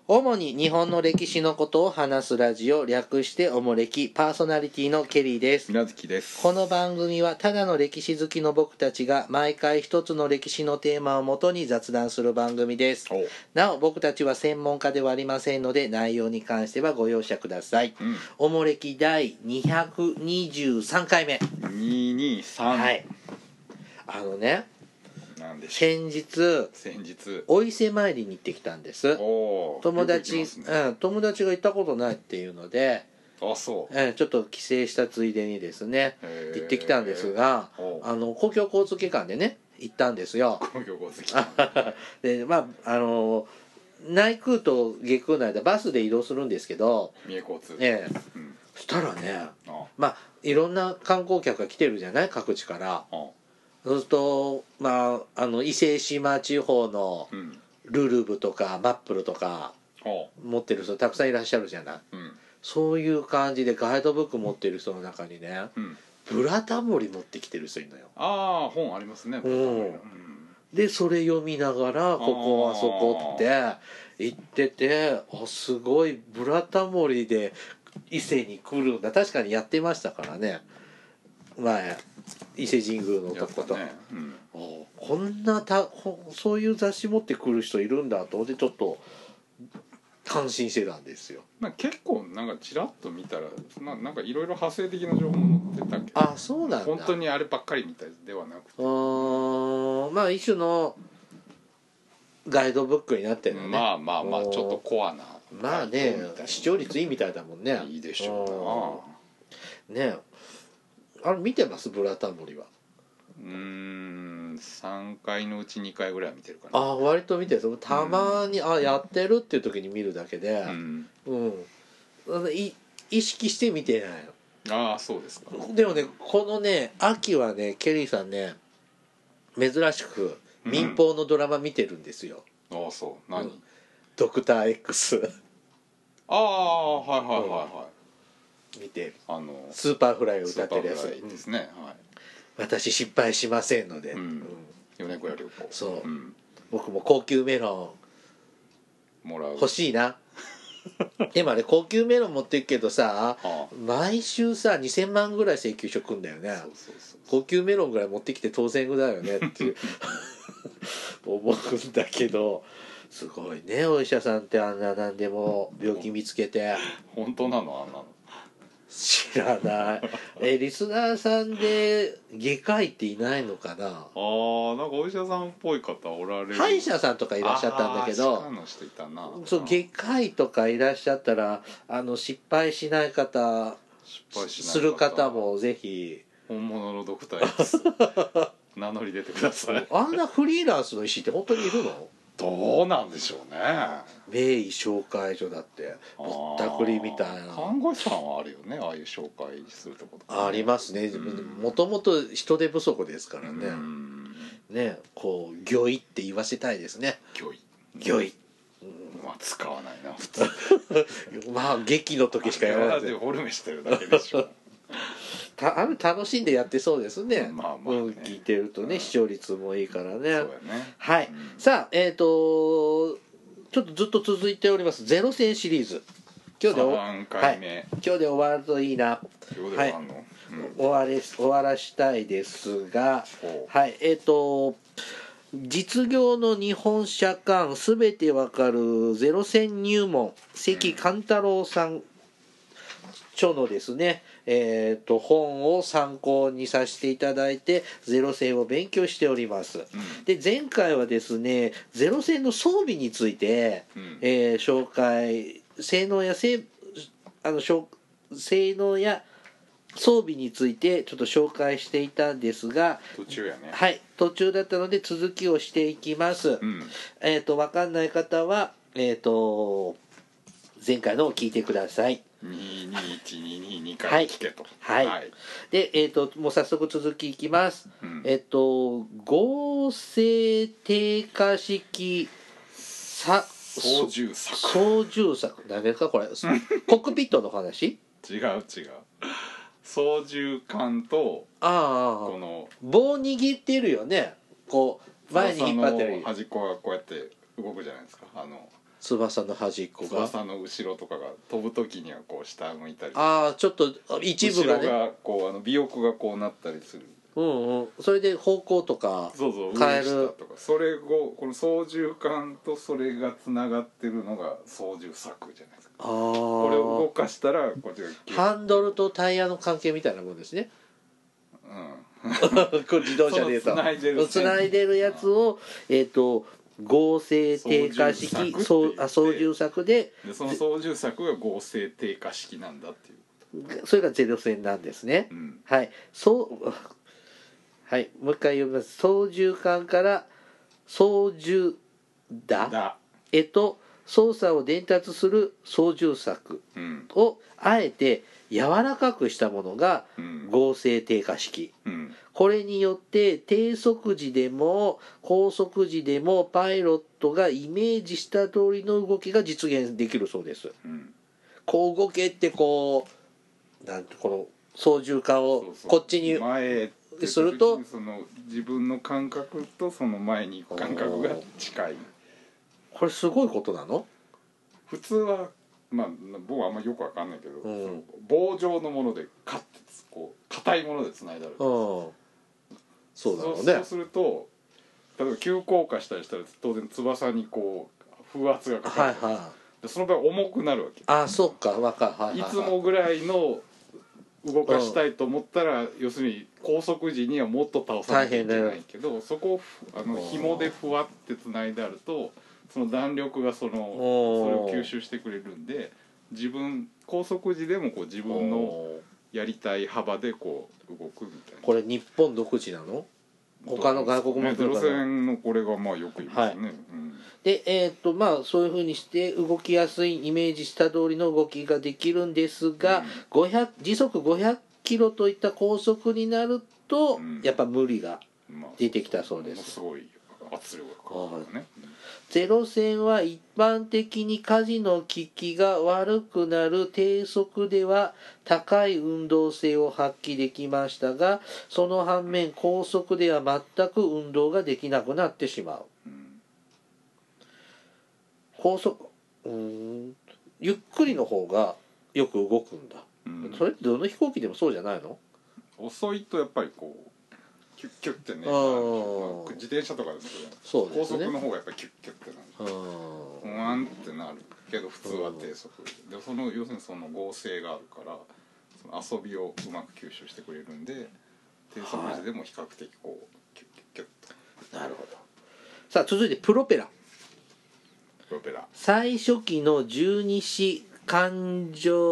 主に日本の歴史のことを話すラジオ、略しておもれき、パーソナリティのケリーです。 みなずきです。 この番組はただの歴史好きの僕たちが毎回一つの歴史のテーマをもとに雑談する番組です。なお僕たちは専門家ではありませんので、内容に関してはご容赦ください。おもれき第223回目。 223。 はい。 なんでしょ先日お伊勢参りに行ってきたんです。友達が行ったことないっていうので、ちょっと帰省したついでにですね行ってきたんですが、公共交通機関でね行ったんですよ。 公共交通機関で内空と下空の間バスで移動するんですけど、 三重交通そしたらね、いろんな観光客が来てるじゃない、各地から。そうすると伊勢志摩地方のルルブとかマップルとか持ってる人たくさんいらっしゃるじゃない、そういう感じでガイドブック持ってる人の中にね、ブラタモリ持ってきてる人いるのよ。 本ありますね。 でそれ読みながらここあそこって言ってて、すごいブラタモリで伊勢に来るんだ。確かにやってましたからね、前伊勢神宮のとこと、こんなそういう雑誌持ってくる人いるんだと思ってちょっと感心してたんですよ。 結構なんかちらっと見たらなんかいろいろ派生的な情報も載ってたけど、 そうなんだ。 本当にあればっかりみたいではなくて、 一種のガイドブックになってるのね。 ちょっとコアな視聴率いいみたいだもんね。 いいでしょうね。あれ見てます？ブラタモリは。 3回のうち2回ぐらいは見てるかな。 割と見てる。たまにやってるっていう時に見るだけで、意識して見てないの。 そうですか。 でもね、このね秋はねケリーさんね珍しく民放のドラマ見てるんですよ。 何？ ドクター X。見てる。スーパーフライを歌ってるやつですね。 私失敗しませんので、 米子屋旅行。 そう、僕も高級メロンもらう欲しいな。でも高級メロン持っていくけどさ、毎週さ2000万ぐらい請求書くんだよね。高級メロンぐらい持ってきて当然だよねって思うんだけど、すごいね、お医者さんってあんな何でも病気見つけて。 本当なの？あんなの知らない。リスナーさんで外科医っていないのかな。 なんかお医者さんっぽい方おられる。 歯医者さんとかいらっしゃったんだけど、外科医とかいらっしゃったら失敗しない方する方もぜひ本物のドクター X 名乗り出てください。 あんなフリーランスの医師って本当にいるの？ どうなんでしょうね。 名医紹介所だってぼったくりみたいな。 看護師さんはあるよね、ああいう紹介するところ、 ありますね。もともと人手不足ですからね。こう御医って言わせたいですね。御医。 使わないな普通。 劇の時しかやらない。 デフォルメしてるだけでしょ。 楽しんでやってそうですね。聞いてるとね、視聴率もいいからね。はい。さあちょっとずっと続いておりますゼロ戦シリーズ。今日で 3回目。 今日で終わるといいな。終わらしたいですが、実業の日本社館すべてわかるゼロ戦入門、関貫太郎さん著のですね、本を参考にさせていただいてゼロ戦を勉強しております。で前回はですねゼロ戦の装備について、紹介、性能や装備についてちょっと紹介していたんですが、途中だったので続きをしていきます。わかんない方は前回のを聞いてください。 22122回聞けと。 でもう早速続きいきます。合成低下式操縦策何ですかこれ？コックピットの話？ 違う操縦桿とこの棒握ってるよね。こう前に引っ張ってる端っこがこうやって動くじゃないですか。 翼の端っこが翼の後ろとかが飛ぶ時にはこう下向いたり、 ああちょっと一部がね後ろがこう尾翼がこうなったりする。 うんうん、それで方向とかそうそう変える上下とか、それをこの操縦桿とそれがつながってるのが操縦柵じゃないですか。 あこれを動かしたらこっちがハンドルとタイヤの関係みたいなもんですねうんこれ自動車でいうとその繋いでるやつを合成低下式操縦柵でその操縦柵が合成低下式なんだっていう、 それがゼロ戦なんですね、 うん、 はいはいもう一回読みます。操縦桿から操縦打へと操作を伝達する操縦柵をあえて柔らかくしたものが合成低下式、これによって低速時でも高速時でもパイロットがイメージした通りの動きが実現できるそうです、こう動けってこうなんてこの操縦桿をこっちに前するとその自分の感覚とその前に行く感覚が近い。 これすごいことなの？ 普通はまあ僕はあんまよくわかんないけど、その棒状のものでカッてこう硬いものでつないである、 そうだろうね。 そうすると例えば急降下したりしたら当然翼にこう風圧がかかる、でその場合重くなるわけ。 ああそうかわかる、 いつもぐらいの動かしたいと思ったら、要するに高速時にはもっと倒さなきゃいけないけど、そこを紐でふわってつないであるとその弾力がそれを吸収してくれるんで、高速時でもこう自分のやりたい幅でこう動くみたいな。 これ日本独自なの？他の外国もゼロ戦のこれがまあよく言いますね、 でまあそういうふうにして動きやすいイメージした通りの動きができるんですが、時速500キロといった高速になると、やっぱ無理が出てきたそうです、 すごい圧力がかかるね。 ゼロ戦は一般的に舵の利きが悪くなる低速では高い運動性を発揮できましたが、その反面高速では全く運動ができなくなってしまう、高速ゆっくりの方がよく動くんだ、それってどの飛行機でもそうじゃないの？ 遅いとやっぱりこうキュッキュッってね、自転車とかですけど、そうですね、高速の方がやっぱりキュッキュッってなる、ふわんってなるけど普通は低速で、その要するにその合成があるからその遊びをうまく吸収してくれるんで、低速時でも比較的こうキュッキュッキュッと。 なるほど。さあ続いてプロペラ。最初期の十二支艦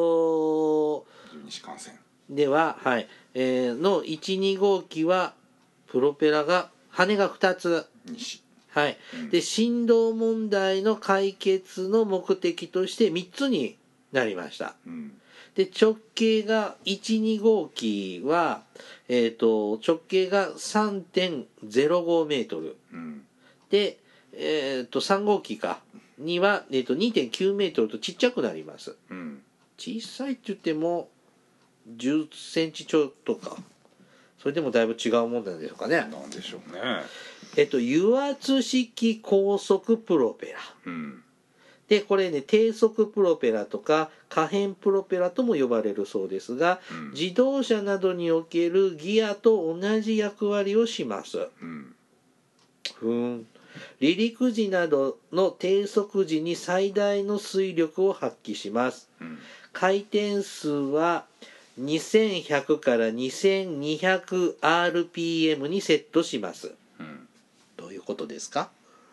船では、の1、2号機はプロペラが羽が2つ、で振動問題の解決の目的として3つになりました、で直径が1、2号機は、直径が 3.05 メートル、で、3号機には、2.9 メートルとちっちゃくなります、小さいって言っても10センチちょっとか、それでもだいぶ違うもんなんでしょうかね。 なんでしょうね。 油圧式高速プロペラ、でこれね低速プロペラとか可変プロペラとも呼ばれるそうですが、自動車などにおけるギアと同じ役割をします、離陸時などの低速時に最大の推力を発揮します、回転数は2100から2200 rpm にセットします、どういうことですか？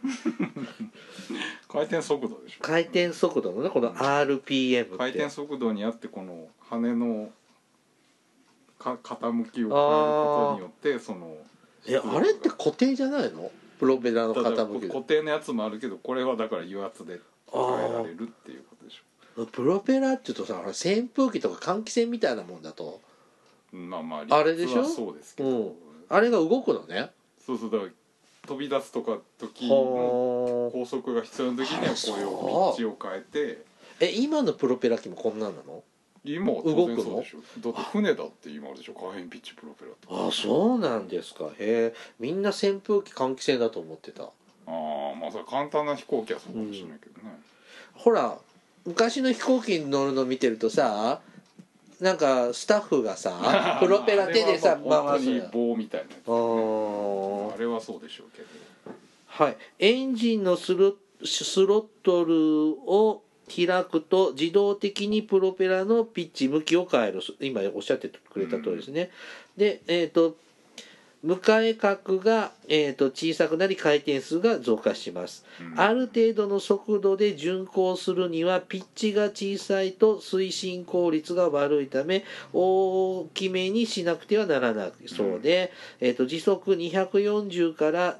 回転速度でしょ。 回転速度のねこの rpm って、 回転速度にあってこの羽の傾きを変えることによってそのあれって固定じゃないの？プロペラの傾き固定のやつもあるけど、これはだから油圧で変えられるっていうことでしょ。 プロペラって言うとさ、扇風機とか換気扇みたいなもんだと、あれでしょ？ そうですけど、 あれが動くのね。 そうだから飛び出すとか時の高速が必要な時にはこれを道を変えて。 今のプロペラ機もこんなんなの？ 今は当然そうでしょ。だって船だって今あるでしょ、可変ピッチプロペラって。 そうなんですか。みんな扇風機換気扇だと思ってた。 まあそれ簡単な飛行機はそうかもしれないけどね。 ほら昔の飛行機に乗るの見てるとさ、なんかスタッフがさプロペラ手でさ回す。 本当に棒みたいなやつ、ね、あれはそうでしょうけど。 はい、エンジンのスロットルを開くと自動的にプロペラのピッチ向きを変える。今おっしゃってくれた通りですね。で向かい角が、小さくなり回転数が増加します、ある程度の速度で巡航するにはピッチが小さいと推進効率が悪いため大きめにしなくてはならないそうで、時速240から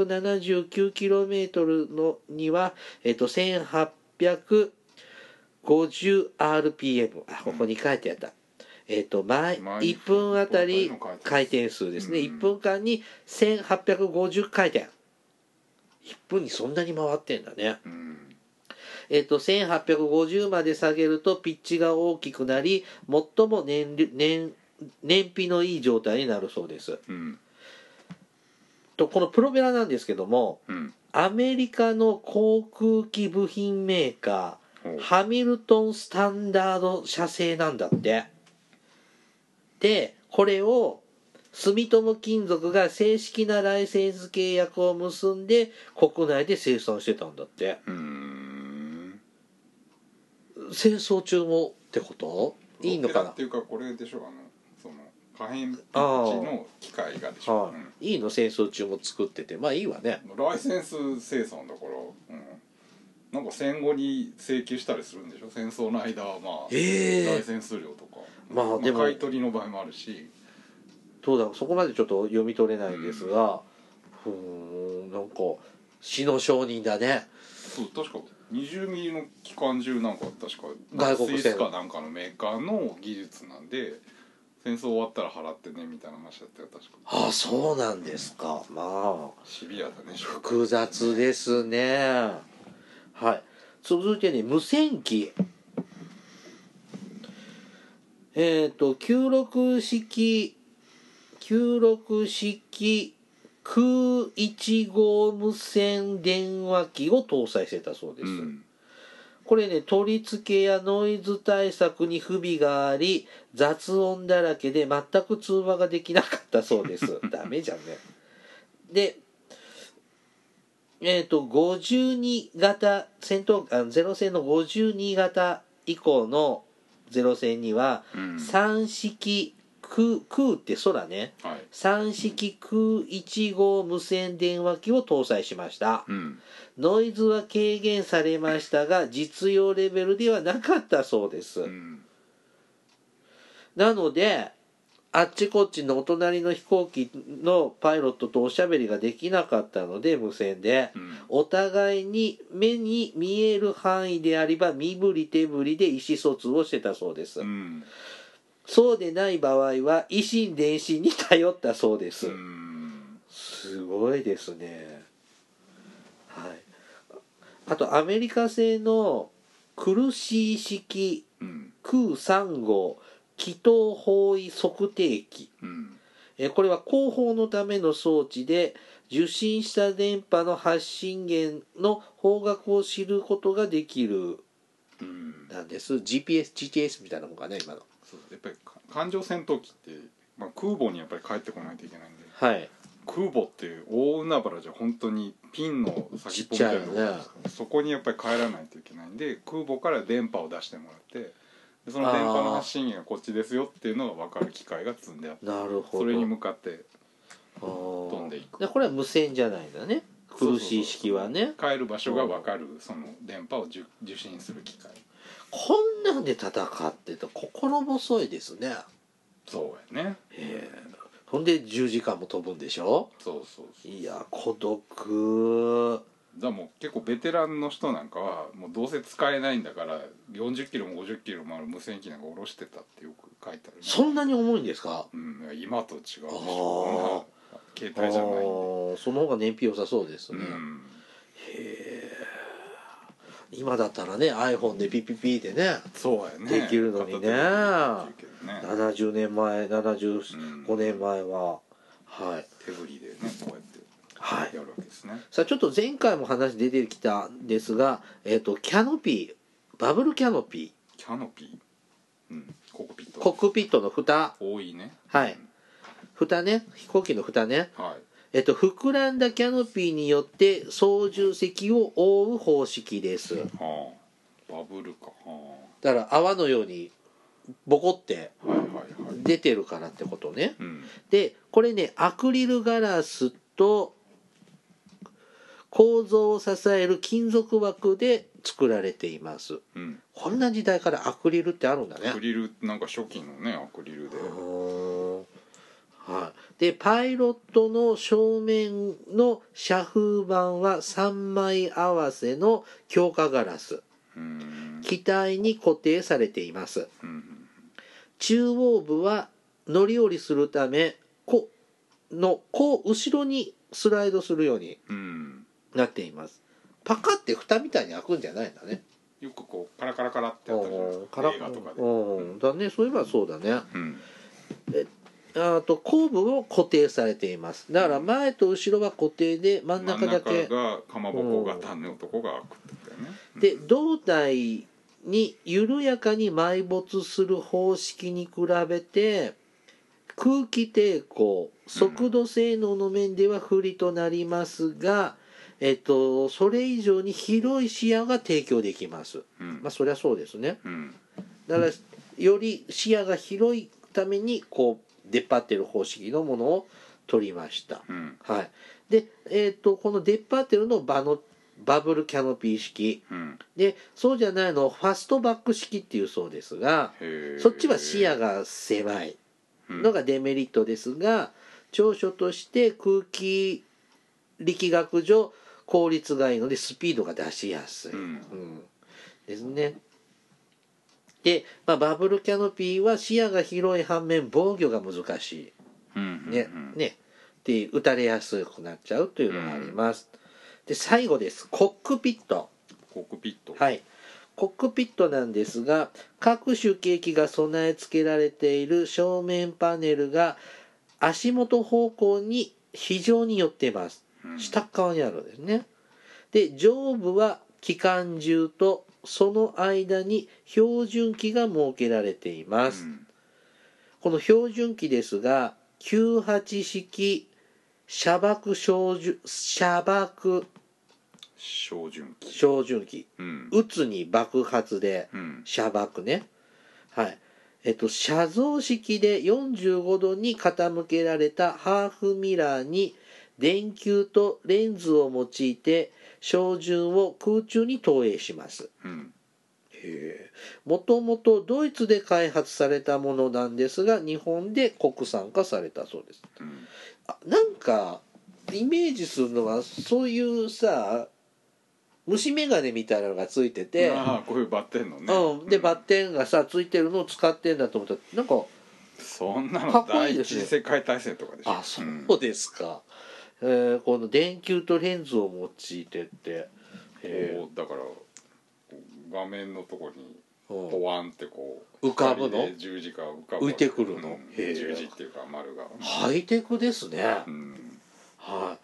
279km のには、1850rpm ここに書いてあった。毎1分あたり回転数ですね、1分間に1850回転、1分にそんなに回ってんだね、1850まで下げるとピッチが大きくなり最も燃費のいい状態になるそうです、とこのプロペラなんですけども、アメリカの航空機部品メーカーハミルトンスタンダード社製なんだって。でこれを住友金属が正式なライセンス契約を結んで国内で生産してたんだって。戦争中もってこと？いいのかなっていうかこれでしょ、その可変ピッチの機械がでしょ、 いいの戦争中も作ってて、まあいいわね。 ライセンス生産だから、なんか戦後に請求したりするんでしょ、戦争の間は。まあ、ライセンス料とか、でも買い取りの場合もあるし、 どうだろう、そこまでちょっと読み取れないんですが、なんか死の商人だね。 そう確か20ミリの機関銃なんか確か外国製スイスかなんかのメーカーの技術なんで、戦争終わったら払ってねみたいな話だったよ確か。 ああそうなんですか。まあシビアだね。 複雑ですね。はい、続いてね、無線機。96式空1号無線電話機を搭載してたそうです、これね、取り付けやノイズ対策に不備があり雑音だらけで全く通話ができなかったそうですダメじゃんね。で52型ゼロ戦の52型以降のゼロ戦には、3式空って空ね、3式空1号無線電話機を搭載しました、ノイズは軽減されましたが実用レベルではなかったそうです、なのであっちこっちのお隣の飛行機のパイロットとおしゃべりができなかったので無線で、お互いに目に見える範囲であれば身振り手振りで意思疎通をしてたそうです、そうでない場合は以心伝心に頼ったそうです、すごいですね。はい、あとアメリカ製のクルシー式空3号気筒方位測定器、これは広報のための装置で受信した電波の発信源の方角を知ることができる、なんです。 GPS みたいなもんかね今の。 そうやっぱり艦上戦闘機って、空母にやっぱり帰ってこないといけないんで、空母っていう大海原じゃ本当にピンの先っぽみたいなところですから、そこにやっぱり帰らないといけないんで空母から電波を出してもらって、でその電波の発信源がこっちですよっていうのが分かる機械が積んであって、 なるほど、 それに向かって飛んでいく。 でこれは無線じゃないんだね、クルシー式はね。 帰る場所が分かるその電波を受信する機械。 こんなんで戦ってて心細いですね。 そうやね。 ほんで10時間も飛ぶんでしょ。 そういや孤独だ。もう結構ベテランの人なんかはもうどうせ使えないんだから40キロも50キロもある無線機なんか下ろしてたってよく書いてある、ね、 そんなに重いんですか。 今と違うでしょ。携帯じゃないんでその方が燃費良さそうですね、へえ。今だったらね iPhone でピピピでね、 そうやね、 できるのにね。70年前75年前は、 手振りでねこうやってはい、 やるわけですね。 さあちょっと前回も話出てきたんですが、キャノピー、バブルキャノピー、キャノピー、うん、コックピット、 コックピットの蓋、 多いね、 はい、蓋ね、飛行機の蓋ね、 はい、 膨らんだキャノピーによって操縦席を覆う方式です。 はあ、バブルか、はあ、だから泡のようにボコってはい出てるからってことね。 うん、 でこれね、アクリルガラスと構造を支える金属枠で作られています、 うん、 こんな時代からアクリルってあるんだね。 アクリルなんか初期のねアクリルで、 はい、でパイロットの正面の遮風板は3枚合わせの強化ガラス、機体に固定されています、中央部は乗り降りするためこう後ろにスライドするようになっています、パカって蓋みたいに開くんじゃないんだね。 よくこうカラカラカラってやったじゃないですか、映画とかで、 だね、そういえばそうだね、あと後部も固定されています。だから前と後ろは固定で真ん中だけ、 真ん中がかまぼこ型のとこが開くってことだよね、 で胴体に緩やかに埋没する方式に比べて空気抵抗速度性能の面では不利となりますが、それ以上に広い視野が提供できます、まあそりゃそうですね、だからより視野が広いためにこう出っ張ってる方式のものを取りました、はい、で、この出っ張ってるのをバブルキャノピー式、でそうじゃないのをファストバック式っていうそうですが、そっちは視野が狭いのがデメリットですが、長所として空気力学上効率がいいのでスピードが出しやすい、ですね。で、バブルキャノピーは視野が広い反面防御が難しい、ねで撃たれやすくなっちゃうというのがあります、で最後です、コックピット。はい、コックピットなんですが、各種機器が備え付けられている正面パネルが足元方向に非常に寄っています、下側にあるんですね。で上部は機関銃とその間に標準機が設けられています、この標準機ですが98式射爆標準機、撃つに爆発で射爆ね、はい、射像式で45度に傾けられたハーフミラーに電球とレンズを用いて照準を空中に投影します、もともとドイツで開発されたものなんですが日本で国産化されたそうです、なんかイメージするのはそういうさ虫眼鏡みたいなのがついてて、 こういうバッテンのね、 でバッテンがさついてるのを使ってんだと思ったらなんかそんなのかっこいいですね。 第一次世界大戦とかでしょ。 そうですか、この電球とレンズを用いてって、 だから画面のとこにポワンってこう浮かぶの十字が浮かぶ浮いてくるの、 十字っていうか丸がハイテクですね、はい、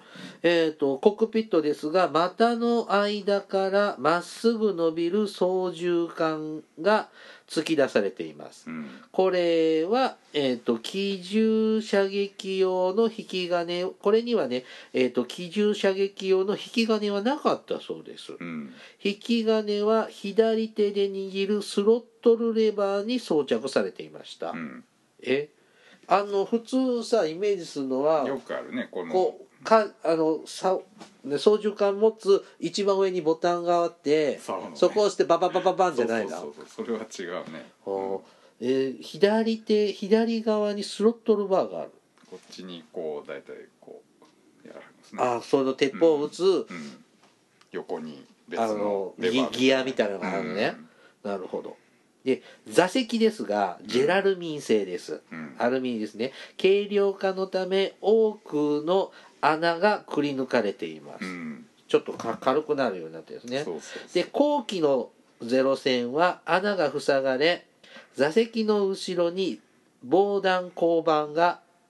コックピットですが股の間からまっすぐ伸びる操縦桿が突き出されています、これは、機銃射撃用の引き金、これにはね、機銃射撃用の引き金はなかったそうです、引き金は左手で握るスロットルレバーに装着されていました、普通さイメージするのはよくあるねこの操縦桿持つ一番上にボタンがあって、そこを押してバババババンじゃないな。 それは違うね、 左側にスロットルバーがある。 こっちにこうだいたいこうやられますね。 その鉄砲を撃つ、 横に別のギアみたいなのがあるね、なるほど。で座席ですがジェラルミン製です、アルミですね。軽量化のため多くの穴がくり抜かれています、ちょっと軽くなるようになってるんですね。で後期のゼロ戦は穴が塞がれ座席の後ろに防弾鋼板が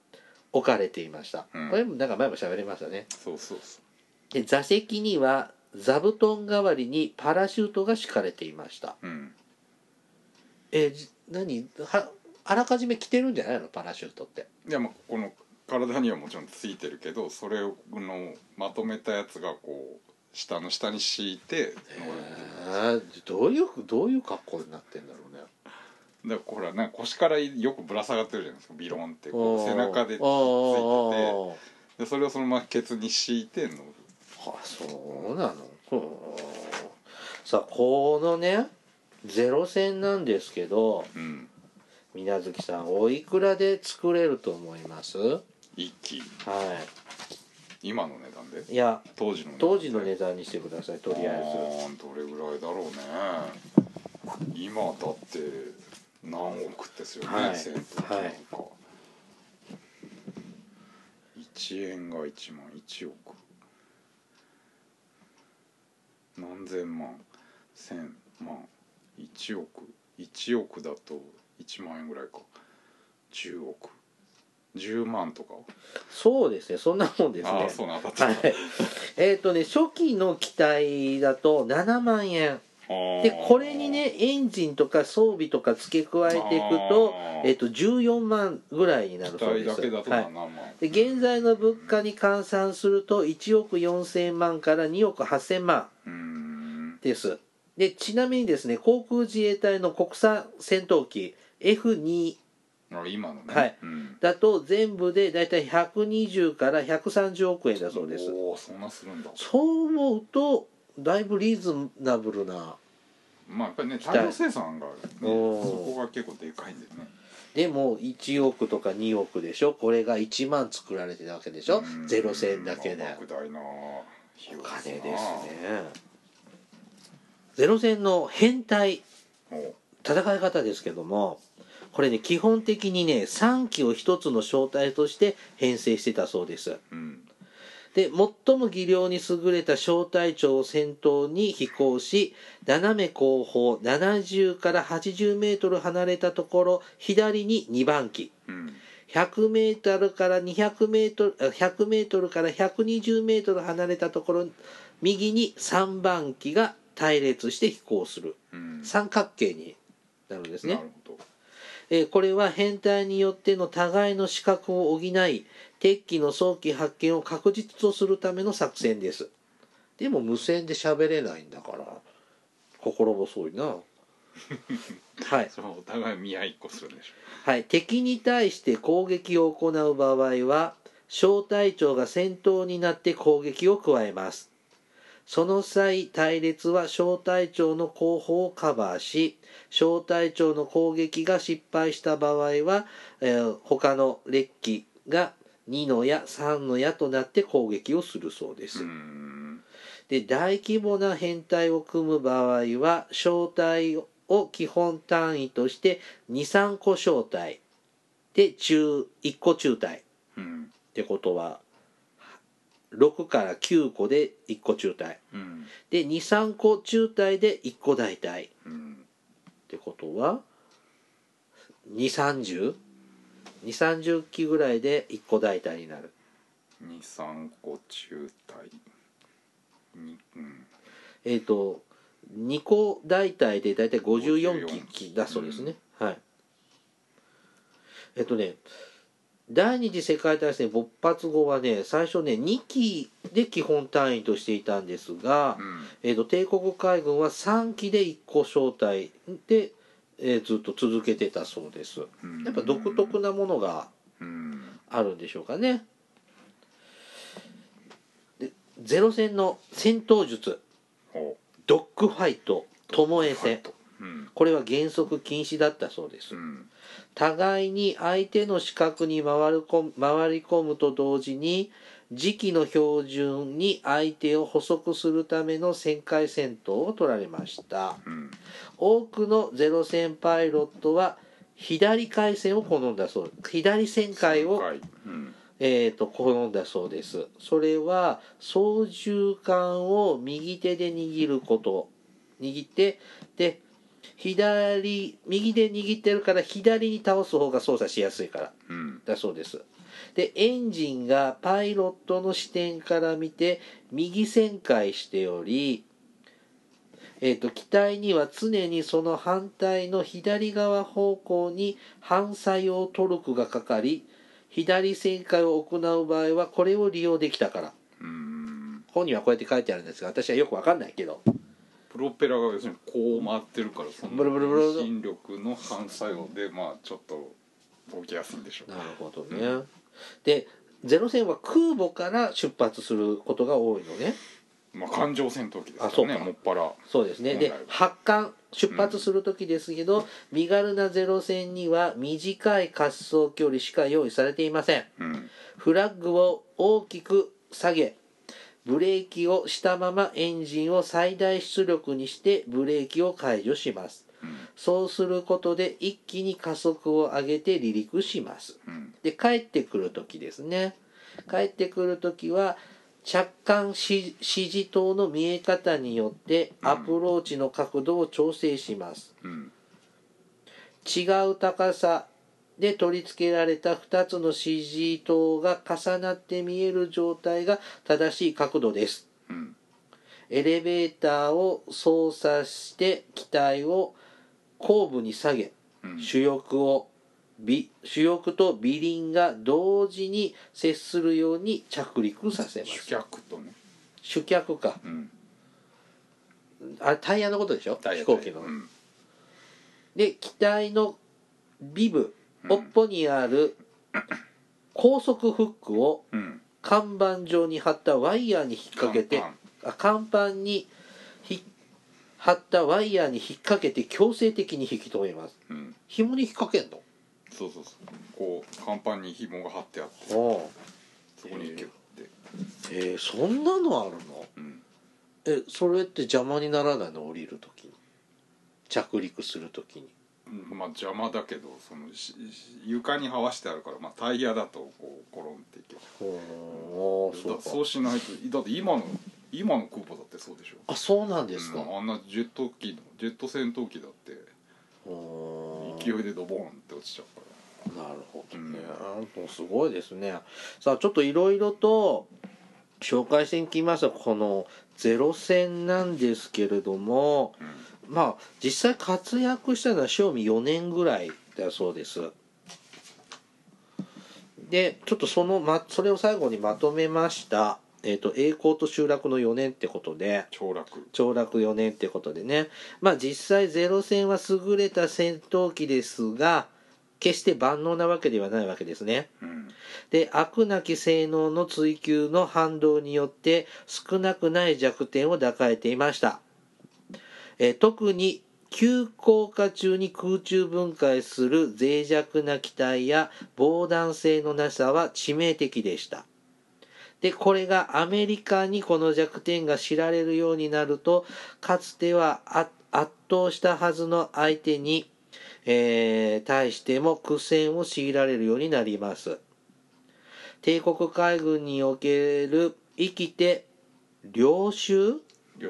置かれていました、 うん、 これもなんか前も喋りましたね。 そうそうそうで座席には座布団代わりにパラシュートが敷かれていました。 う、うん、 あらかじめ着てるんじゃないのパラシュートって。 いやまあこの体にはもちろんついてるけど、それをまとめたやつがこう下に敷いてどういう格好になってんだろうね。 だからほらなんか腰からよくぶら下がってるじゃないですか、ビロンってこう背中でついてて、でそれをそのままケツに敷いて乗る。 はあ、そうなの。さあこのねゼロ戦なんですけど、 うん、 水月さんおいくらで作れると思います？ 一機、 は今の値段で？ い。いや当時の値段にしてください、とりあえず。どれぐらいだろうね。今だって何億ですよね、 はい銭湯なんか、はい、1円が1万、1億何千万、千万、1億だと1万円ぐらいか。10億、10万とか。 そうですね、そんなもんですね。 ああ、そうな、当たってた。 はい、初期の機体だと7万円で、これにねエンジンとか装備とか付け加えていくと、14万ぐらいになるそうです。 機体だけだと7万、はい、 で現在の物価に換算すると1億4000万から2億8000万です。でちなみにですね、航空自衛隊の国産戦闘機 F2、 今のね、 はい、だと全部でだいたい120から130億円だそうです。 おお、そんなするんだ。 そう思うとだいぶリーズナブルな。 まあやっぱりね、大量生産が、ね、そこが結構でかいんでね。 でも1億とか2億でしょ、これが1万作られてるわけでしょ、ゼロ戦だけで。 莫大なお金ですね。ゼロ戦の編隊戦い方ですけども、これね基本的にね3機を1つの小隊として編成してたそうです、で最も技量に優れた小隊長を先頭に飛行し、斜め後方70から80メートル離れたところ左に2番機、100メートルから200メートル100メートルから120メートル離れたところ右に3番機が隊列して飛行する、三角形になるんですね。 なるほど。 これは編隊によっての互いの死角を補い、敵機の早期発見を確実とするための作戦です。でも無線で喋れないんだから心細いな。はい。 それはお互い見合いっこするんでしょ。 はい。敵に対して攻撃を行う場合は、小隊長が先頭になって攻撃を加えます。その際、隊列は小隊長の後方をカバーし、小隊長の攻撃が失敗した場合は、他の列機が2の矢3の矢となって攻撃をするそうです。で、大規模な編隊を組む場合は小隊を基本単位として2、3個小隊で1個中隊、ってことは6から9個で1個中隊、で 2,3 個中隊で1個大隊、ってことは230機ぐらいで1個大隊になる。 2,3 個中隊 2個大隊でだいたい54機だそうですね、はい。第二次世界大戦勃発後はね、最初ね2機で基本単位としていたんですが、帝国海軍は3機で1個小隊で、ずっと続けてたそうです。やっぱ独特なものがあるんでしょうかね。でゼロ戦の戦闘術、ドッグファイト、巴戦、これは原則禁止だったそうです。互いに相手の死角に回り込むと同時に時期の標準に相手を捕捉するための旋回戦闘を取られました、多くのゼロ戦パイロットは左回線を好んだそうです。左旋回を好んだそうです。それは操縦桿を右手で握ってで右で握ってるから左に倒す方が操作しやすいから、だそうです。 でエンジンがパイロットの視点から見て右旋回しており、機体には常にその反対の左側方向に反作用トルクがかかり、左旋回を行う場合はこれを利用できたから。本にはこうやって書いてあるんですが、私はよく分かんないけど、 プロペラが要するにこう回ってるから、その遠心力の反作用でまあちょっと動きやすいんでしょう。 なるほどね。でゼロ戦は空母から出発することが多いのね。 まあ艦上戦闘機ですからね、もっぱら。 そうですね。で発艦出発する時ですけど、身軽なゼロ戦には短い滑走距離しか用意されていません。フラッグを大きく下げ、ブレーキをしたままエンジンを最大出力にしてブレーキを解除します。そうすることで一気に加速を上げて離陸します。で帰ってくる時ですね。帰ってくる時は着艦指示灯の見え方によってアプローチの角度を調整します。違う高さで取り付けられた2つの指示灯が重なって見える状態が正しい角度です。エレベーターを操作して機体を後部に下げ、主翼と尾輪が同時に接するように着陸させます。 主脚とね。 主脚か。あれタイヤのことでしょ、飛行機の。で機体のビブ、尾っぽにある高速フックを看板上に貼ったワイヤーに引っ掛けて、甲板に貼ったワイヤーに引っ掛けて強制的に引き止めます。紐に引っ掛けんの？ そうこう甲板に紐が張ってあって、そこにギュッて。 そんなのあるの？それって邪魔にならないの？降りるときに、着陸するときに。 まあ邪魔だけど、その床に這わしてあるから、まあタイヤだとこうコロンっていける。そうしないと、だって今の空母だってそうでしょ。 あ、そうなんですか。 あんなジェット戦闘機だって勢いでドボンって落ちちゃうから。 なるほどね、すごいですね。さあちょっといろいろと紹介していきます。このゼロ戦なんですけれども、まあ実際活躍したのは正味4年ぐらいだそうです。でちょっとそれを最後にまとめました。栄光と集落の4年ってことで、 凋落4年ってことでね、まあ実際ゼロ戦は優れた戦闘機ですが、決して万能なわけではないわけですね。で飽くなき性能の追求の反動によって少なくない弱点を抱えていました。特に急降下中に空中分解する脆弱な機体や防弾性のなさは致命的でした。でこれがアメリカにこの弱点が知られるようになると、かつては圧倒したはずの相手に、対しても苦戦を強いられるようになります。帝国海軍における生きて領袖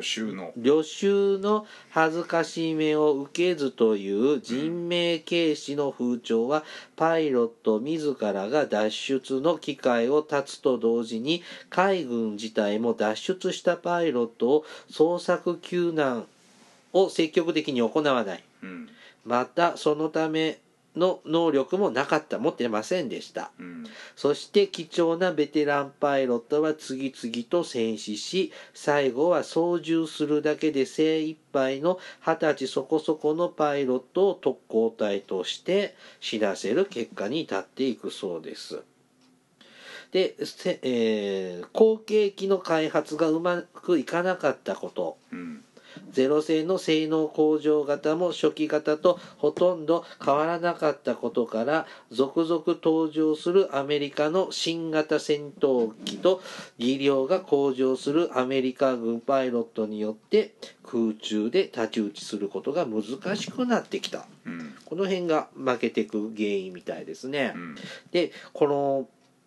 の恥ずかしめを受けずという人命軽視の風潮は、パイロット自らが脱出の機会を絶つと同時に、海軍自体も脱出したパイロットを捜索救難を積極的に行わない。またそのための能力も持ってませんでした。そして貴重なベテランパイロットは次々と戦死し、最後は操縦するだけで精一杯の20歳そこそこのパイロットを特攻隊として死なせる結果に至っていくそうです。で、後継機の開発がうまくいかなかったこと、ゼロ戦の性能向上型も初期型とほとんど変わらなかったことから、続々登場するアメリカの新型戦闘機と技量が向上するアメリカ軍パイロットによって空中で太刀打ちすることが難しくなってきた、この辺が負けていく原因みたいですね。でこの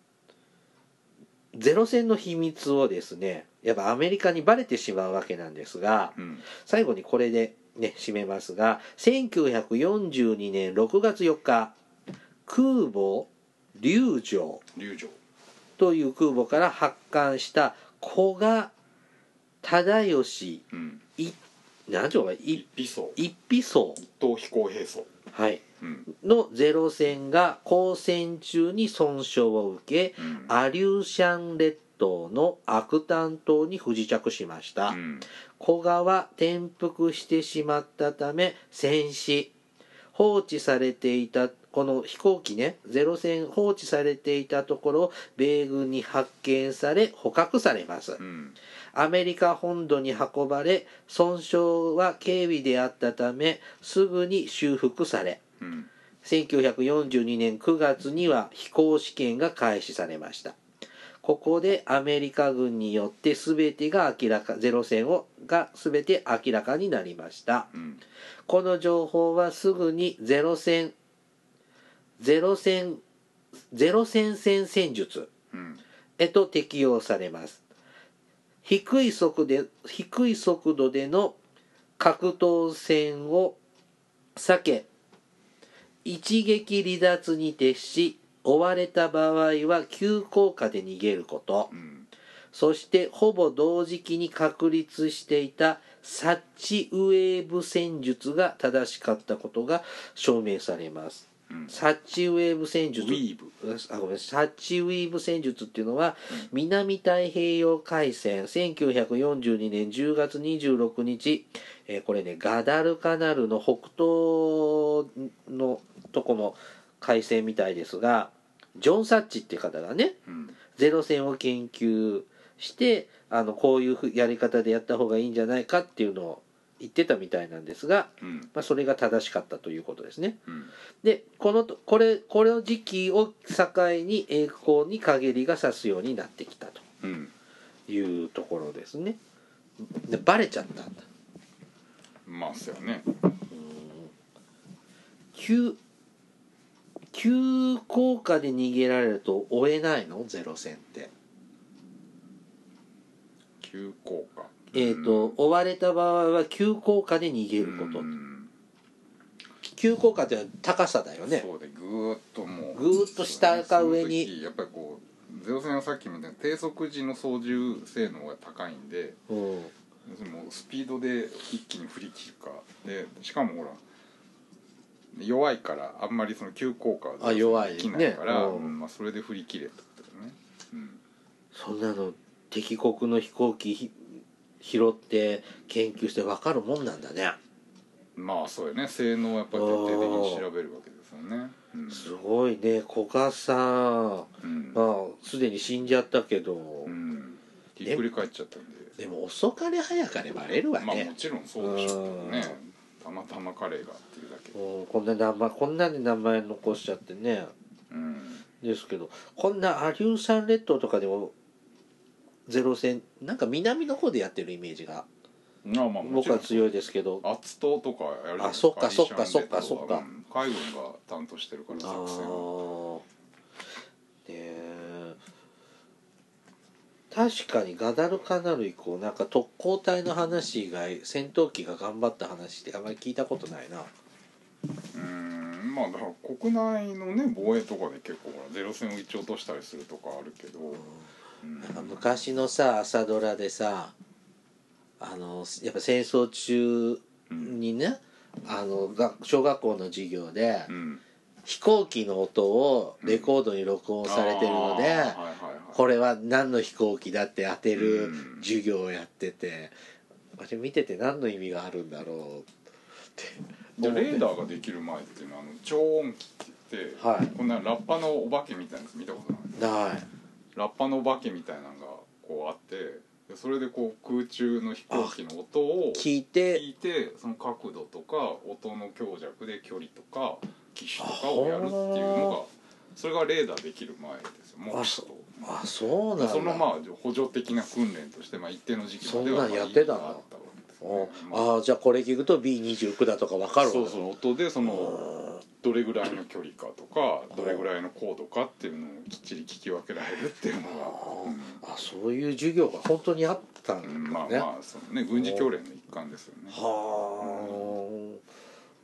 ゼロ戦の秘密をですね、やっぱアメリカにバレてしまうわけなんですが、最後にこれでね締めますが、1942年6月4日空母龍城という空母から発艦した古賀忠義、何条が一匹曹一等飛行兵曹、 はい、のゼロ戦が交戦中に損傷を受け、アリューシャン列島のアクタン島に不時着しました。古賀は転覆してしまったため戦死。放置されていたこの飛行機ね、ゼロ戦放置されていたところ米軍に発見され捕獲されます。アメリカ本土に運ばれ、損傷は軽微であったためすぐに修復され、1942年9月には飛行試験が開始されました。ここでアメリカ軍によってゼロ戦が全て明らかになりました。この情報はすぐにゼロ戦戦術へと適用されます。低い速度での格闘戦を避け、一撃離脱に徹し、追われた場合は急降下で逃げること、そしてほぼ同時期に確立していたサッチウェーブ戦術が正しかったことが証明されます。サッチウェーブ戦術、サッチウィーブ戦術っていうのは、南太平洋海戦1942年10月26日、これねガダルカナルの北東のとこの海戦みたいですが、ジョン・サッチっていう方がね、ゼロ戦を研究してこういうやり方でやった方がいいんじゃないかっていうのを言ってたみたいなんですが、それが正しかったということですね。でこの時期を境に栄光に陰りが差すようになってきたというところですね。でバレちゃったんだ。 まあそうやね。 急降下で逃げられると追えないの？ゼロ戦って。 急降下。 追われた場合は急降下で逃げること。急降下って高さだよね。 そうでぐーっともうぐーっと下か上に。 やっぱりこうゼロ戦はさっきみたいに低速時の操縦性能が高いんで、要するにもうスピードで一気に振り切るかで、しかもほら弱いからあんまりその急降下はできないから、それで振り切れってことだよね。 そんなの敵国の飛行機拾って研究して分かるもんなんだね。 まあそうよね、性能をやっぱり徹底的に調べるわけですよね。 すごいね。古賀さん、すでに死んじゃったけど、 ひっくり返っちゃったんで。 でも遅かれ早かれバレるわね。 もちろんそうでしょうけどね。たまたま彼がっていうだけ。 こんなに名前残しちゃってね。ですけど、こんなアリューシャン列島とかでもゼロ戦なんか南の方でやってるイメージが僕は強いですけど、 アツ島とかやるじゃないですか。 そっか海軍が担当してるから作戦を。 確かにガダルカナル以降なんか特攻隊の話以外戦闘機が頑張った話ってあまり聞いたことないな。 まあだから国内のね防衛とかで結構ゼロ戦を撃ち落としたりするとかあるけど、 なんか昔のさ朝ドラでさやっぱ戦争中にね、小学校の授業で、飛行機の音をレコードに録音されてるので、これは何の飛行機だって当てる授業をやってて、私見てて何の意味があるんだろうってレーダーができる前っていうのは超音機って言って、こんなラッパのお化けみたいなやつ見たことない？ ない。 ラッパのお化けみたいなのがこうあって、それでこう空中の飛行機の音を聞いてその角度とか音の強弱で距離とか機種とかをやるっていうのが、それがレーダーできる前ですよ。もうそうなんだ。 その補助的な訓練として一定の時期まではやってたの。じゃあこれ聞くと B29 だとか分かるわけ。 そう音でそのどれぐらいの距離かとかどれぐらいの高度かっていうのをきっちり聞き分けられるっていうのが、 そういう授業が本当にあったんだね。 そのね軍事教練の一環ですよね。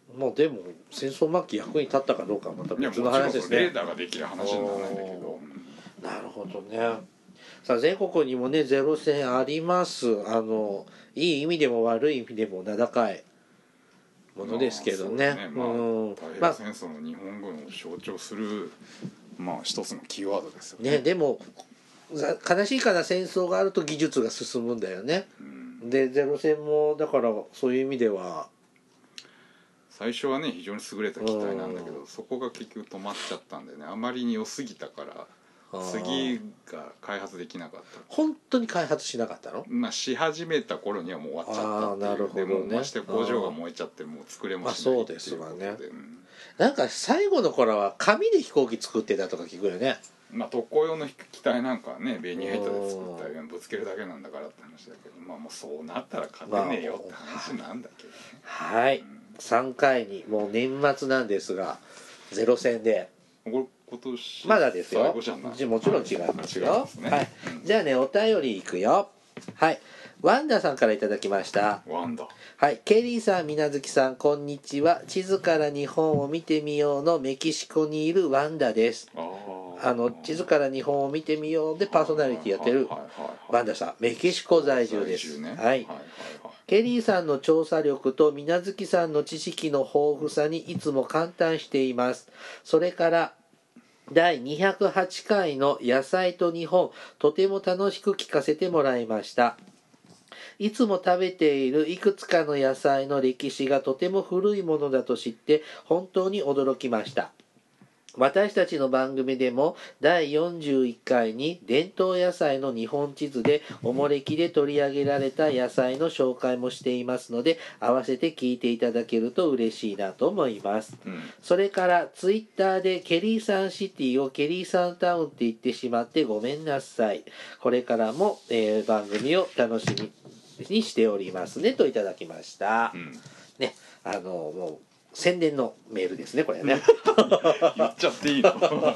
まあでも戦争末期役に立ったかどうかはまた別の話ですね。 レーダーができる話にならないんだけど。 なるほどね。さあ全国にもねゼロ戦あります。いい意味でも悪い意味でも名高いものですけどね。 太平洋戦争の日本軍を象徴する一つのキーワードですよね。 でも悲しいかな、戦争があると技術が進むんだよね。でゼロ戦もだからそういう意味では最初はね非常に優れた機体なんだけど、そこが結局止まっちゃったんでね、あまりに良すぎたから次が開発できなかった。 本当に開発しなかったの？ し始めた頃にはもう終わっちゃったっていう。なるほどね。でもまして工場が燃えちゃってもう作れもしないっていうことで。そうですわね。 なんか最後の頃は紙で飛行機作ってたとか聞くよね。 特攻用の機体なんかはねベニヤ板で作ったりぶつけるだけなんだからって話だけど、もうそうなったら勝てねえよって話なんだけどね。はい、 3回にもう年末なんですがゼロ戦で今年まだですよ。もちろん違いますよ。はい。じゃあねお便りいくよ。はい。ワンダさんからいただきました。 ワンダ。 はい。ケリーさん、みなずきさん、こんにちは。地図から日本を見てみようのメキシコにいるワンダです。地図から日本を見てみようでパーソナリティやってるワンダさん、メキシコ在住です。はい。ケリーさんの調査力とみなずきさんの知識の豊富さにいつも感嘆しています。それから第208回の野菜と日本、とても楽しく聞かせてもらいました。いつも食べているいくつかの野菜の歴史がとても古いものだと知って本当に驚きました。私たちの番組でも第41回に伝統野菜の日本地図でおもれきで取り上げられた野菜の紹介もしていますので、合わせて聞いていただけると嬉しいなと思います。それからツイッターでケリーサンシティをケリーサンタウンって言ってしまってごめんなさい。これからも、番組を楽しみにしておりますねといただきました。ね、もう宣伝のメールですねこれね。 言っちゃっていいの？はい。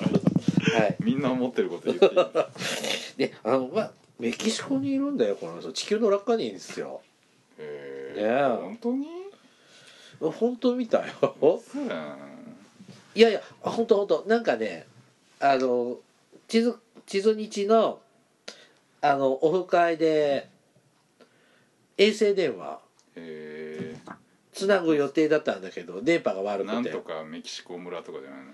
みんな思ってること言っていい。 で、メキシコにいるんだよこの人。地球の落下人ですよ。 本当に？ 本当みたいよ。いやいや本当なんかね地図日のオフ会で衛星電話つなぐ予定だったんだけど電波が悪くて。 なんとかメキシコ村とかじゃない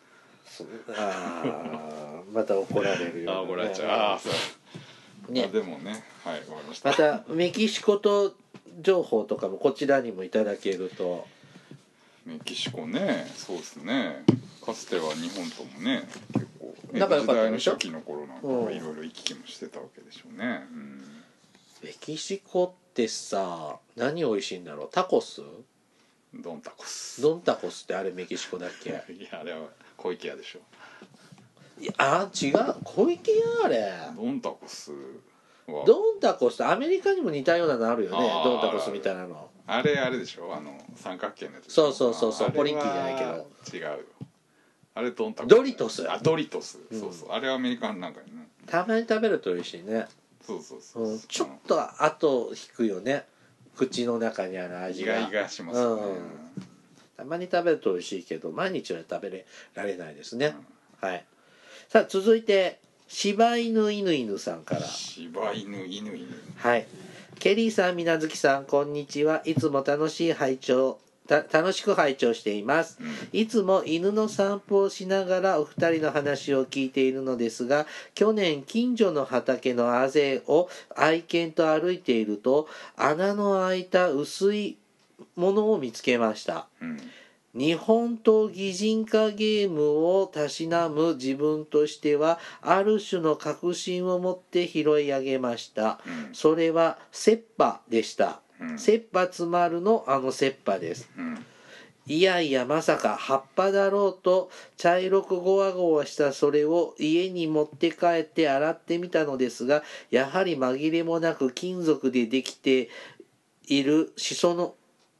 の？また怒られるよ、 ね。怒られちゃう。そうね。でもね、はい、わかりました。 またメキシコと情報とかもこちらにもいただけると。 メキシコね、そうですね。かつては日本ともね、結構仲良かったでしょ。 時代の初期の頃なんかいろいろ行き来もしてたわけでしょうね。 メキシコってさ、何美味しいんだろう。タコス？ ドンタコス。 ドンタコスってあれメキシコだっけ？ いやあれは小池屋でしょ。 いや違う、小池屋あれ。 ドンタコスは。 ドンタコスアメリカにも似たようなのあるよね。ドンタコスみたいなの。 あれでしょ、三角形のやつ。 そうポリンキーじゃないけど。 違うよ。あれドンタコス。 ドリトス。 ドリトス。そうそう。あれはアメリカなんかにね。 たまに食べると美味しいね。 そうちょっと後引くよね。口の中にある味が。 意外しますよね。 たまに食べると美味しいけど毎日は食べられないですね。はい。さあ続いて柴犬犬さんから。 柴犬犬。 はい。ケリーさん、みなずきさん、こんにちは。いつも楽しく拝聴しています。いつも犬の散歩をしながらお二人の話を聞いているのですが、去年近所の畑のあぜを愛犬と歩いていると、穴の開いた薄いものを見つけました。日本と擬人化ゲームをたしなむ自分としてはある種の確信を持って拾い上げました。それは切羽でした。切羽詰まるの切羽です。いやいやまさか葉っぱだろうと茶色くゴワゴワしたそれを家に持って帰って洗ってみたのですが、やはり紛れもなく金属でできているシソの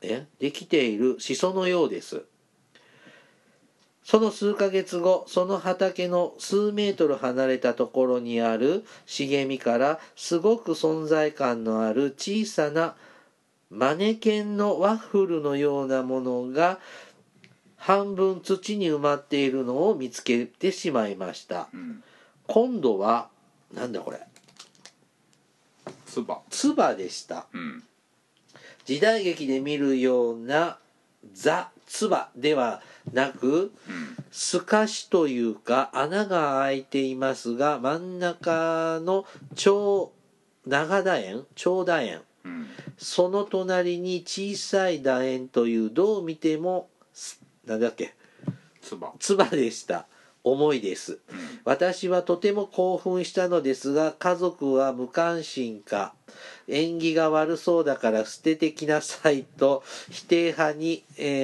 ようです。その数ヶ月後、その畑の数メートル離れたところにある茂みからすごく存在感のある小さなマネキンのワッフルのようなものが半分土に埋まっているのを見つけてしまいました。今度はなんだこれ、つばでした。時代劇で見るようなザ・つばではなく、透かしというか穴が開いていますが、真ん中の長楕円、その隣に小さい楕円という、どう見てもなんだっけ、つばでした。重いです。私はとても興奮したのですが、家族は無関心か、縁起が悪そうだから捨ててきなさいと否定派に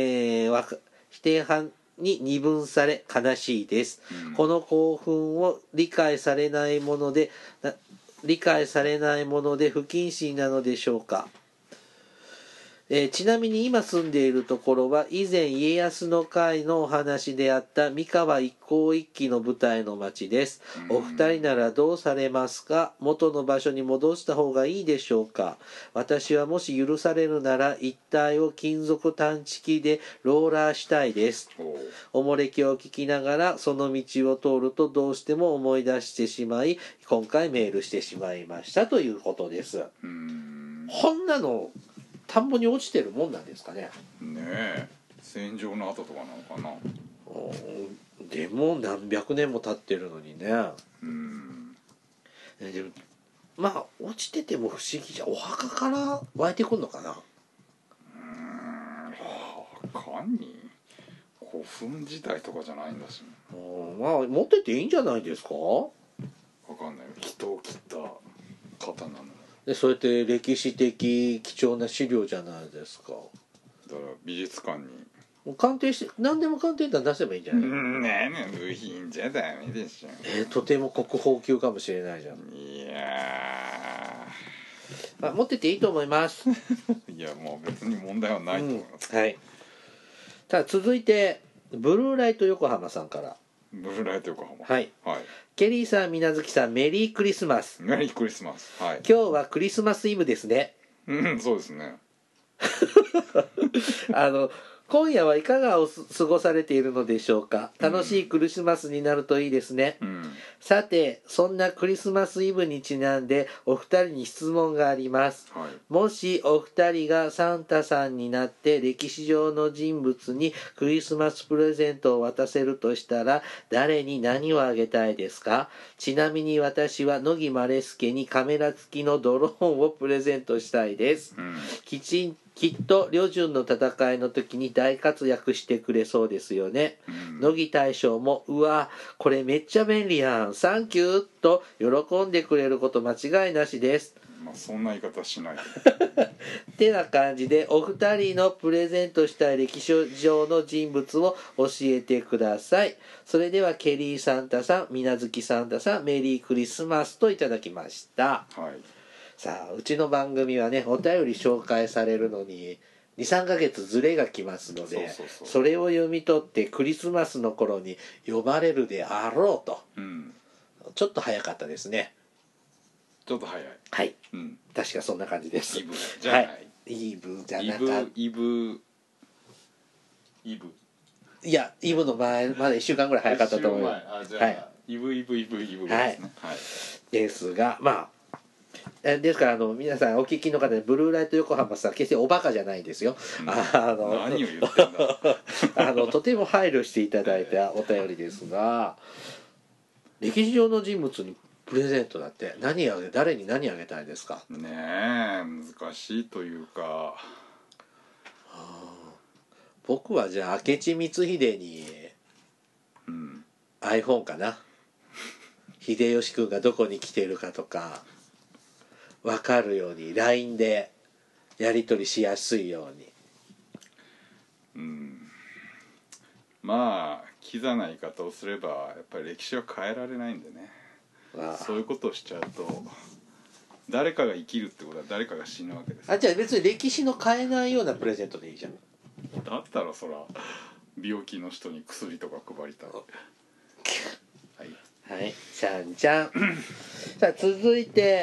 二分され悲しいです。この興奮を理解されないもので不謹慎なのでしょうか。ちなみに今住んでいるところは以前家康の会のお話であった三河一向一揆の舞台の町です。お二人ならどうされますか。元の場所に戻した方がいいでしょうか。私はもし許されるなら一帯を金属探知機でローラーしたいです。おもれきを聞きながらその道を通るとどうしても思い出してしまい、今回メールしてしまいましたということです。こんなの田んぼに落ちてるもんなんですかね。 ねえ、戦場の跡とかなのかな。 でも何百年も経ってるのにね。でもまあ落ちてても不思議じゃ、お墓から湧いてくんのかな。 墓に古墳時代とかじゃないんだし、 まあ持ってていいんじゃないですか。 わかんない。人を切った刀ので、そうやって歴史的貴重な資料じゃないですか。 だから美術館にもう鑑定して、何でも鑑定団出せばいいんじゃない。 ねえ、部品じゃダメでしょ。 とても国宝級かもしれないじゃん。 いや持ってていいと思いますいや、もう別に問題はないと思います、 はい。さあ続いてブルーライト横浜さんから。 ブルーライト横浜、 はい、ケリーさん、みなずきさん、メリークリスマス。 メリークリスマス。はい。 今日はクリスマスイブですね。 そうですね今夜はいかが過ごされているのでしょうか。楽しいクリスマスになるといいですね。さて、そんなクリスマスイブにちなんでお二人に質問があります。もしお二人がサンタさんになって歴史上の人物にクリスマスプレゼントを渡せるとしたら、誰に何をあげたいですか。ちなみに私は乃木マレスケにカメラ付きのドローンをプレゼントしたいです。きっと旅順の戦いの時に大活躍してくれそうですよね。乃木大将も、うわ、これめっちゃ便利やん、サンキューと喜んでくれること間違いなしです。 まあそんな言い方しないってな感じで、お二人のプレゼントしたい歴史上の人物を教えてください。それではケリーサンタさん、みなずきサンタさん、メリークリスマスといただきました。さあ、うちの番組はね、お便り紹介されるのに 2,3 ヶ月ずれがきますので、それを読み取ってクリスマスの頃に呼ばれるであろうと、ちょっと早かったですね。 ちょっと早い。 はい、確かそんな感じです。 イブじゃない、 イブじゃなかった。 イブいや、イブの前まだ1週間ぐらい早かったと思います。 イブですね。 ですが、まあですから皆さんお聞きの方で、ブルーライト横浜さん決しておバカじゃないですよ。 何を言ってんだとても配慮していただいたお便りですが、歴史上の人物にプレゼントだって、誰に何あげたいですかねえ、難しいというか、 僕はじゃあ明智光秀に iPhone かな。秀吉君がどこに来てるかとか分かるように LINE でやり取りしやすいように。 まあキザな言い方をすれば、やっぱり歴史は変えられないんでね。そういうことをしちゃうと、誰かが生きるってことは誰かが死ぬわけです。 じゃあ別に歴史の変えないようなプレゼントでいいじゃん。 だったらそら病気の人に薬とか配りたい。 はい、ちゃんちゃんさあ続いて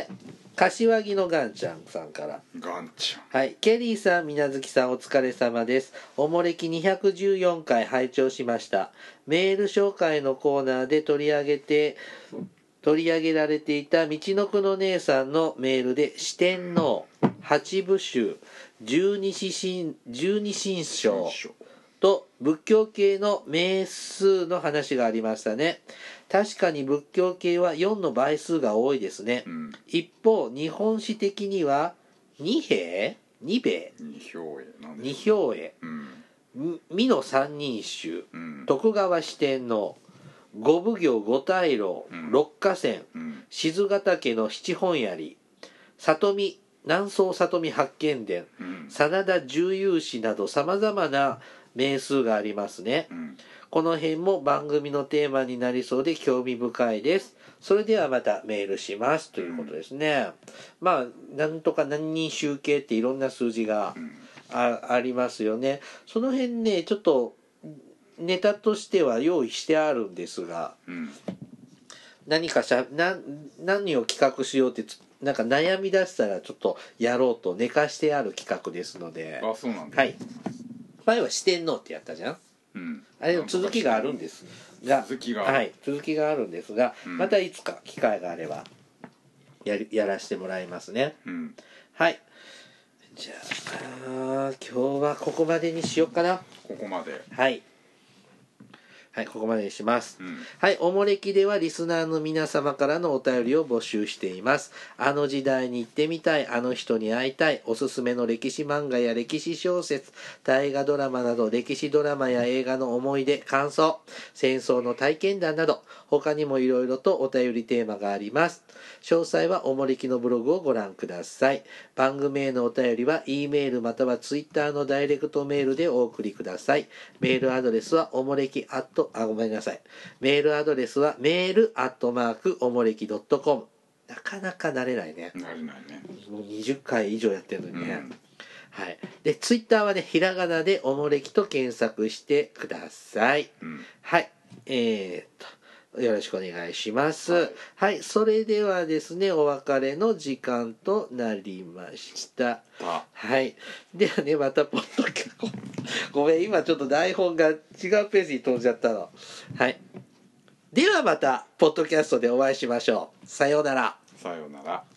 柏木のガンちゃんさんから。 ガンちゃん。 はい。ケリーさん、みなずきさん、お疲れ様です。おもれき214回拝聴しました。メール紹介のコーナーで取り上げられていた道のくの姉さんのメールで、四天王、八部衆、十二神将と仏教系の名数の話がありましたね。確かに仏教系は4の倍数が多いですね。一方、日本史的には二兵二兵二兵衛、美濃三人衆、徳川四天王、五奉行五大老、六花仙、静ヶ岳の七本槍、南宋里見八犬伝、真田十勇士など様々な名数がありますね。この辺も番組のテーマになりそうで興味深いです。それではまたメールしますということですね。まあなんとか何人集計っていろんな数字がありますよね。その辺ねちょっとネタとしては用意してあるんですが、何を企画しようってなんか悩み出したらちょっとやろうと寝かしてある企画ですので。 あ、そうなんだ。 はい。前は四天王ってやったじゃん。あれの続きがあるんですが、続きがあるんですが、またいつか機会があればやらせてもらいますね。はい。じゃあ今日はここまでにしようかな。 ここまで。 はい、ここまでにします。はい、おもれきではリスナーの皆様からのお便りを募集しています。あの時代に行ってみたい、あの人に会いたい、おすすめの歴史漫画や歴史小説、大河ドラマなど歴史ドラマや映画の思い出、感想、戦争の体験談など、他にもいろいろとお便りテーマがあります。詳細はおもれきのブログをご覧ください。番組へのお便りは E メールまたは Twitter のダイレクトメールでお送りください。メールアドレスはおもれきごめんなさい。メールアドレスはおもれき.com。なかなか慣れないね。 慣れないね。 もう20回以上やってるのにね。はい。で、ツイッターはね、ひらがなでおもれきと検索してください。はい。よろしくお願いします。はい。それではですね、お別れの時間となりました。はい。ではね、またポッドキャスト。ごめん、今ちょっと台本が違うページに飛んじゃったの。はい。ではまた、ポッドキャストでお会いしましょう。さようなら。 さようなら。